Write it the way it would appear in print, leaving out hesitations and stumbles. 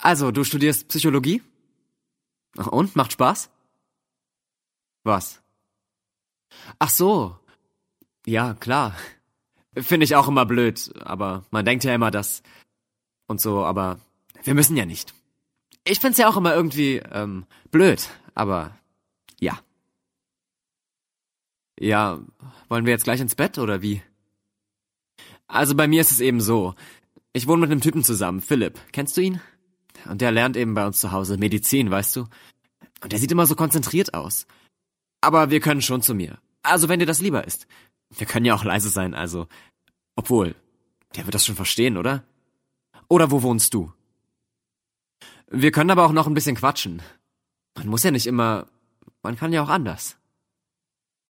Also, du studierst Psychologie? Und, macht Spaß? Was? Ach so. Ja, klar. Finde ich auch immer blöd, aber man denkt ja immer das und so, aber wir müssen ja nicht. Ich find's ja auch immer irgendwie, blöd, aber ja. Ja, wollen wir jetzt gleich ins Bett oder wie? Also bei mir ist es eben so. Ich wohne mit einem Typen zusammen, Philipp. Kennst du ihn? Und der lernt eben bei uns zu Hause Medizin, weißt du? Und der sieht immer so konzentriert aus. Aber wir können schon zu mir. Also wenn dir das lieber ist. Wir können ja auch leise sein, also. Obwohl, der wird das schon verstehen, oder? Oder wo wohnst du? Wir können aber auch noch ein bisschen quatschen. Man muss ja nicht immer, man kann ja auch anders.